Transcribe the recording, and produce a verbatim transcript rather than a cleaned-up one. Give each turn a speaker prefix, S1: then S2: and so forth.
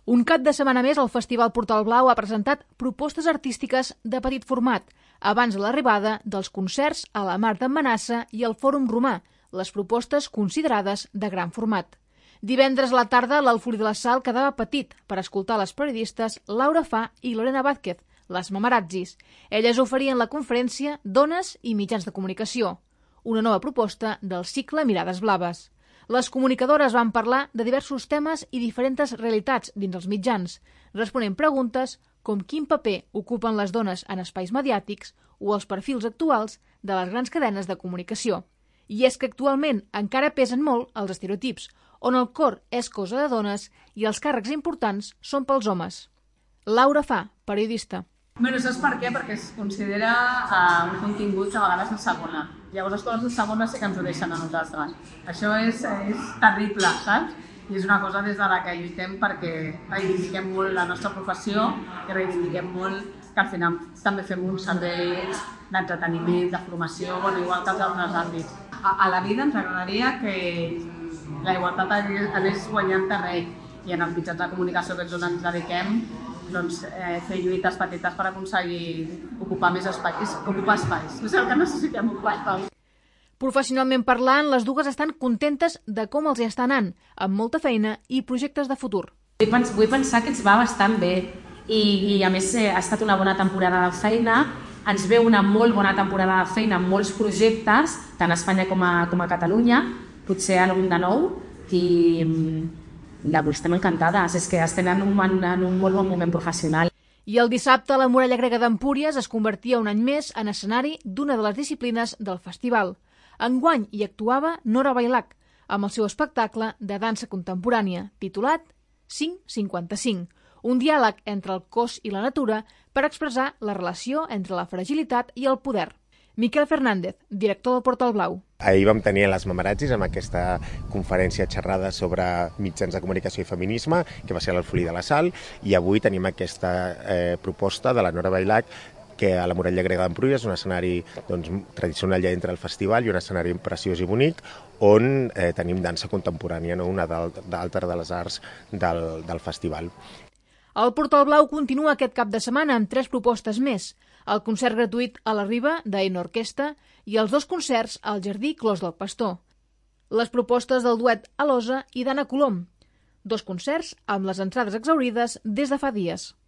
S1: Un cap de setmana més, el Festival Portal Blau ha presentat propostes artístiques de petit format, abans de l'arribada dels concerts a la Mar d'Emmenassa i al Fòrum Romà, les propostes considerades de gran format. Divendres a la tarda, l'Alfolí de la Sal quedava petit per escoltar les periodistes Laura Fa i Lorena Vázquez, les mamarazzis. Elles oferien la conferència Dones i mitjans de comunicació, una nova proposta del cicle Mirades Blaves. Les comunicadores van parlar de diversos temes i diferents realitats dins els mitjans, responent preguntes com quin paper ocupen les dones en espais mediàtics o els perfils actuals de les grans cadenes de comunicació. I és que actualment encara pesen molt els estereotips, on el cor és cosa de dones i els càrrecs importants són pels homes. Laura Fa, periodista.
S2: Bueno, saps per què? Perquè es considera uh, un contingut a vegades de segona. Llavors les coses de segona sí que ens ho deixen a nosaltres. Això és, és terrible, saps? I és una cosa des de la que lluitem perquè reivindiquem molt la nostra professió i reivindiquem molt que al final també fem un servei d'entreteniment, de formació, bueno, igual que els altres àmbits. A, a la vida ens agradaria que la igualtat anés guanyant terreny i en els mitjans de comunicació que és on ens dediquem, doncs, eh, fer lluites petites per aconseguir ocupar més espais, ocupar espais. És el que necessitem, ocupar espais.
S1: Professionalment parlant, les dues estan contentes de com els hi està anant, amb molta feina i projectes de futur.
S3: Vull, pens vull pensar que ens va bastant bé i, i a més eh, ha estat una bona temporada de feina, ens ve una molt bona temporada de feina amb molts projectes, tant a Espanya com a, com a Catalunya, potser algun de nou, i la estem encantades, és que estem en un, en un molt bon moment professional.
S1: I el dissabte la Muralla Grega d'Empúries es convertia un any més en escenari d'una de les disciplines del festival. Enguany hi actuava Nora Bailac, amb el seu espectacle de dansa contemporània, titulat cinc cinquanta-cinc, un diàleg entre el cos i la natura per expressar la relació entre la fragilitat i el poder. Miquel Fernández, director del Portal Blau.
S4: Ahir vam tenir les mamarazzis amb aquesta conferència xerrada sobre mitjans de comunicació i feminisme, que va ser a l'Alfolí de la Sal, i avui tenim aquesta eh, proposta de la Nora Bailac, que a la Muralla Grega d'Empúries és un escenari doncs, tradicional ja entre el festival i un escenari preciós i bonic, on eh, tenim dansa contemporània, no? Una d'altra de les arts del, del festival.
S1: El Portal Blau continua aquest cap de setmana amb tres propostes més. El concert gratuït a la Riba d'Eina Orquestra i els dos concerts al Jardí Clos del Pastor. Les propostes del duet Alosa i d'Anna Colom. Dos concerts amb les entrades exhaurides des de fa dies.